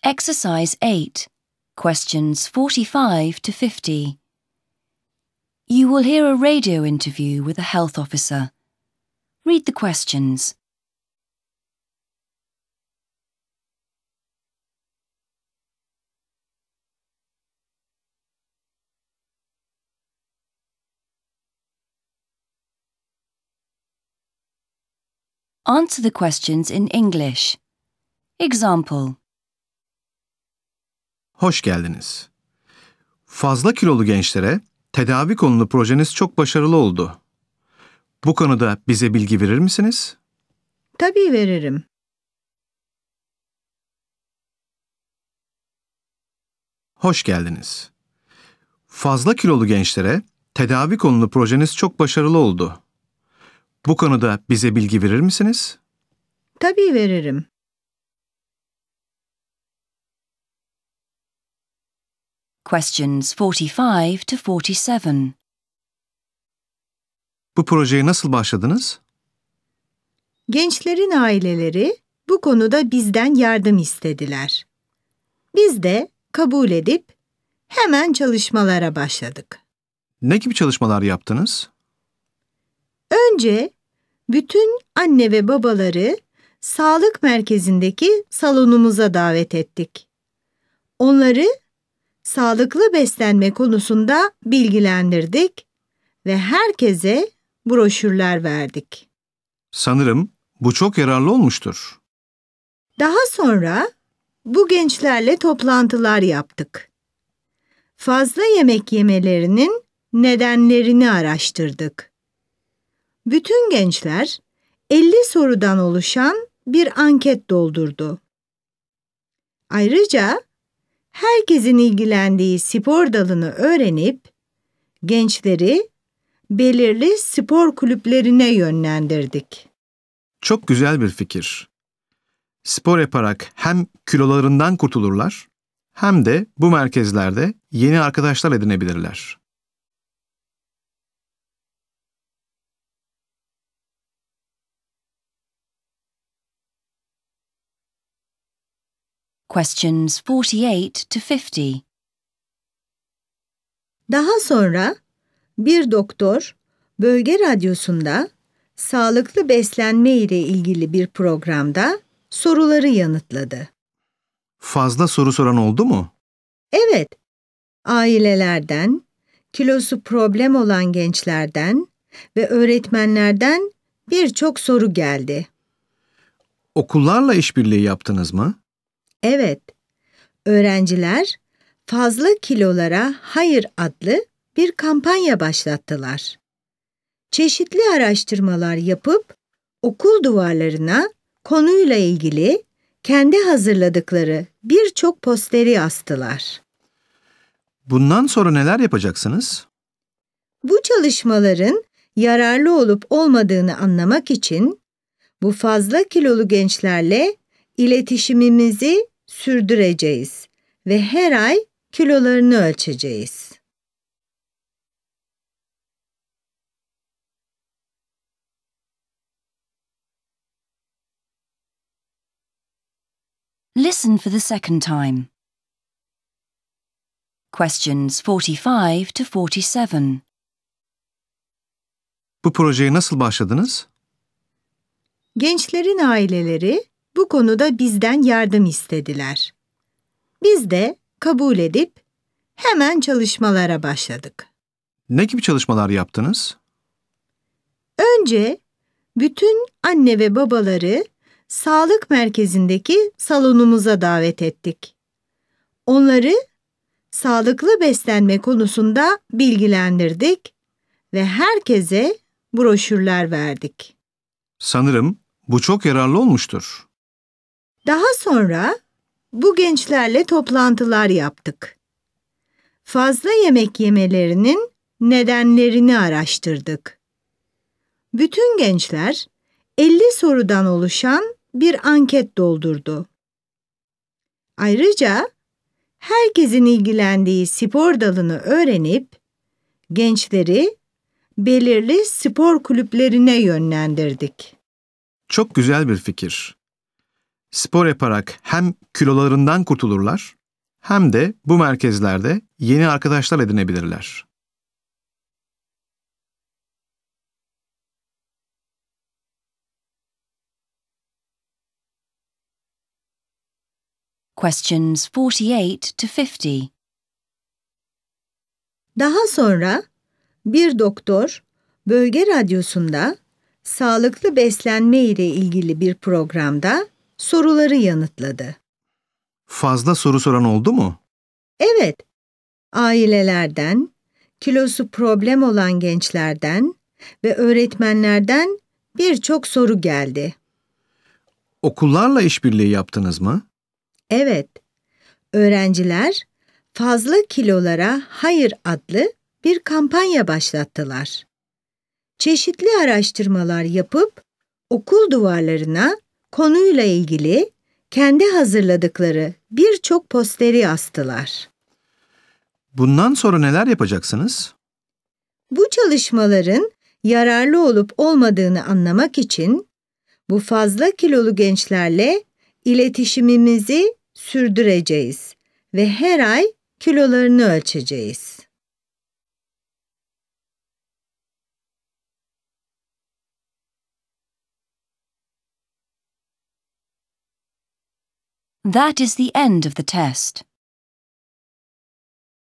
Exercise 8, questions 45 to 50. You will hear a radio interview with a health officer. Read the questions. Answer the questions in English. Example. Hoş geldiniz. Fazla kilolu gençlere tedavi konulu projeniz çok başarılı oldu. Bu konuda bize bilgi verir misiniz? Tabii veririm. Hoş geldiniz. Fazla kilolu gençlere tedavi konulu projeniz çok başarılı oldu. Bu konuda bize bilgi verir misiniz? Tabii veririm. Questions 45 to 47. Bu projeye nasıl başladınız? Gençlerin aileleri bu konuda bizden yardım istediler. Biz de kabul edip hemen çalışmalara başladık. Ne gibi çalışmalar yaptınız? Önce bütün anne ve babaları sağlık merkezindeki salonumuza davet ettik. Onları sağlıklı beslenme konusunda bilgilendirdik ve herkese broşürler verdik. Sanırım bu çok yararlı olmuştur. Daha sonra bu gençlerle toplantılar yaptık. Fazla yemek yemelerinin nedenlerini araştırdık. Bütün gençler 50 sorudan oluşan bir anket doldurdu. Ayrıca herkesin ilgilendiği spor dalını öğrenip gençleri belirli spor kulüplerine yönlendirdik. Çok güzel bir fikir. Spor yaparak hem kilolarından kurtulurlar, hem de bu merkezlerde yeni arkadaşlar edinebilirler. Questions 48 to 50. Daha sonra bir doktor bölge radyosunda sağlıklı beslenme ile ilgili bir programda soruları yanıtladı. Fazla soru soran oldu mu? Evet, ailelerden, kilosu problem olan gençlerden ve öğretmenlerden birçok soru geldi. Okullarla işbirliği yaptınız mı? Evet, öğrenciler Fazla Kilolara Hayır adlı bir kampanya başlattılar. Çeşitli araştırmalar yapıp okul duvarlarına konuyla ilgili kendi hazırladıkları birçok posteri astılar. Bundan sonra neler yapacaksınız? Bu çalışmaların yararlı olup olmadığını anlamak için bu fazla kilolu gençlerle iletişimimizi sürdüreceğiz ve her ay kilolarını ölçeceğiz. Listen for the second time. Questions 45 to 47. Bu projeye nasıl başladınız? Gençlerin aileleri bu konuda bizden yardım istediler. Biz de kabul edip hemen çalışmalara başladık. Ne gibi çalışmalar yaptınız? Önce bütün anne ve babaları sağlık merkezindeki salonumuza davet ettik. Onları sağlıklı beslenme konusunda bilgilendirdik ve herkese broşürler verdik. Sanırım bu çok yararlı olmuştur. Daha sonra bu gençlerle toplantılar yaptık. Fazla yemek yemelerinin nedenlerini araştırdık. Bütün gençler 50 sorudan oluşan bir anket doldurdu. Ayrıca herkesin ilgilendiği spor dalını öğrenip gençleri belirli spor kulüplerine yönlendirdik. Çok güzel bir fikir. Spor yaparak hem kilolarından kurtulurlar hem de bu merkezlerde yeni arkadaşlar edinebilirler. Questions 48 to 50. Daha sonra bir doktor bölge radyosunda sağlıklı beslenme ile ilgili bir programda soruları yanıtladı. Fazla soru soran oldu mu? Evet, ailelerden, kilosu problem olan gençlerden ve öğretmenlerden birçok soru geldi. Okullarla işbirliği yaptınız mı? Evet, öğrenciler fazla kilolara hayır adlı bir kampanya başlattılar. Çeşitli araştırmalar yapıp okul duvarlarına konuyla ilgili kendi hazırladıkları birçok posteri astılar. Bundan sonra neler yapacaksınız? Bu çalışmaların yararlı olup olmadığını anlamak için bu fazla kilolu gençlerle iletişimimizi sürdüreceğiz ve her ay kilolarını ölçeceğiz. That is the end of the test.